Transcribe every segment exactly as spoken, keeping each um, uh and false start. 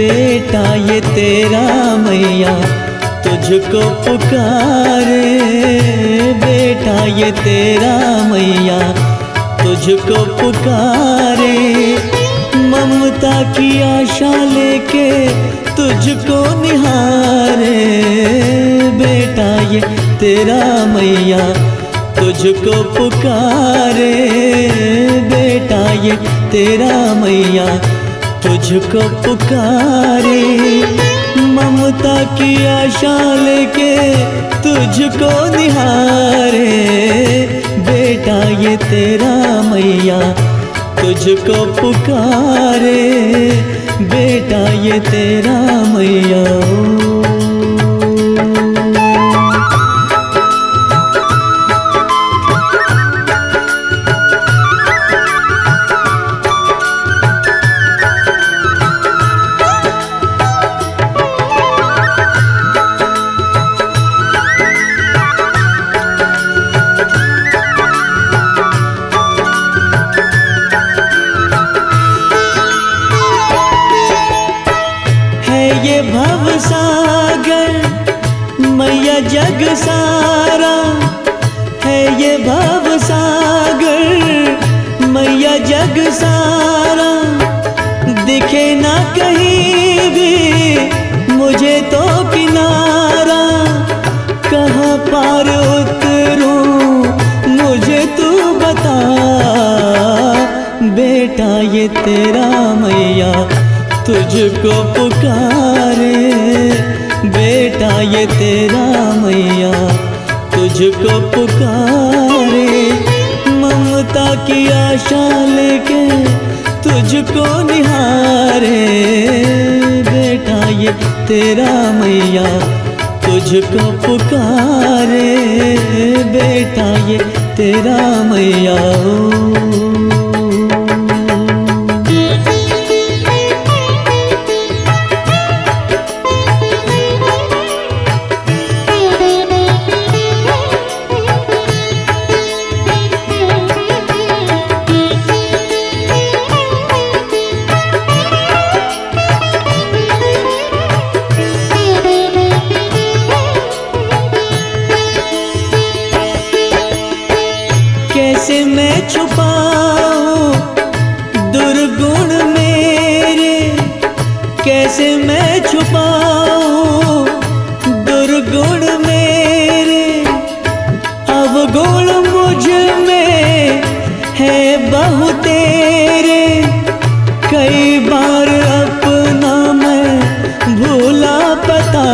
बेटा ये तेरा मैया तुझको पुकारे, बेटा ये तेरा मैया तुझको पुकारे। ममता की आशा लेके तुझको निहारे, बेटा ये तेरा मैया तुझको पुकारे, बेटा ये तेरा मैया तुझको पुकारे। ममता की आशा लेके तुझको निहारे, बेटा ये तेरा मैया तुझको पुकारे, बेटा ये तेरा मैया। ये भव सागर मैया जग सारा है, ये भव सागर मैया जग सारा। दिखे ना कहीं भी मुझे तो किनारा, कहाँ पार उतरूं मुझे तू बता, बेटा ये तेरा मैया तुझको पुकारे, बेटा ये तेरा मैया तुझको पुकारे। ममता की आशा लेके तुझको निहारे, बेटा ये तेरा मैया तुझको पुकारे, बेटा ये तेरा मैया। कैसे मैं छुपाऊं दुर्गुण मेरे, कैसे मैं छुपाऊं दुर्गुण मेरे। अवगुण मुझ में है बहु तेरे, कई बार अपना मैं भूला पता,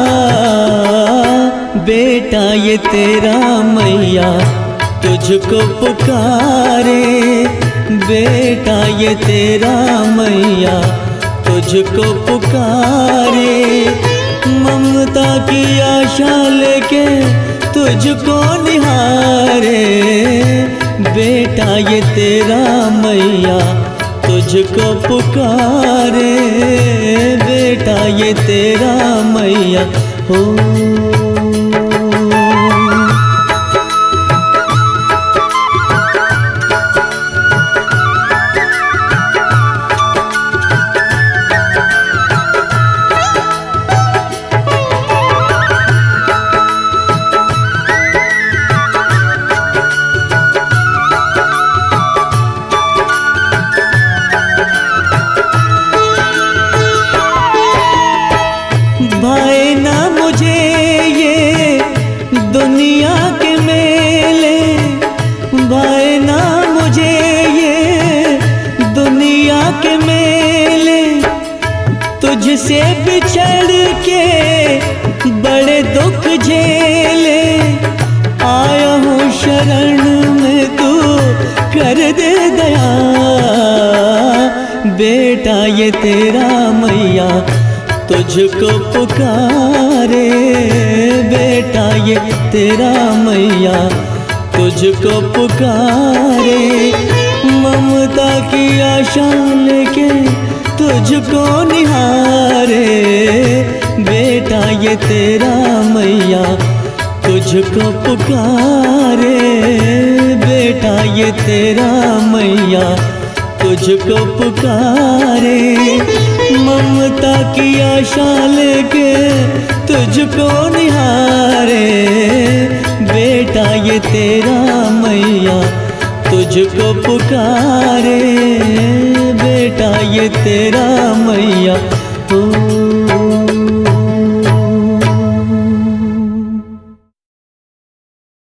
बेटा ये तेरा मैया तुझको पुकारे, बेटा ये तेरा मैया तुझको पुकारे। ममता की आशा लेके तुझको निहारे, बेटा ये तेरा मैया तुझको पुकारे, बेटा ये तेरा मैया हो। भाए ना मुझे ये दुनिया के मेले, भाए ना मुझे ये दुनिया के मेले। तुझसे बिछड़ के बड़े दुख झेले, आया हूँ शरण में तू कर दे दया, बेटा ये तेरा मैया तुझको पुकारे, बेटा ये तेरा मैया तुझको पुकारे। ममता की आशा लेके तुझको निहारे, बेटा ये तेरा मैया तुझको पुकारे, बेटा ये तेरा मैया तुझ तुझको पुकारे। ममता की आशा लेके तुझको निहारे। बेटा ये तेरा मैया तुझको पुकारे। बेटा ये तेरा मैया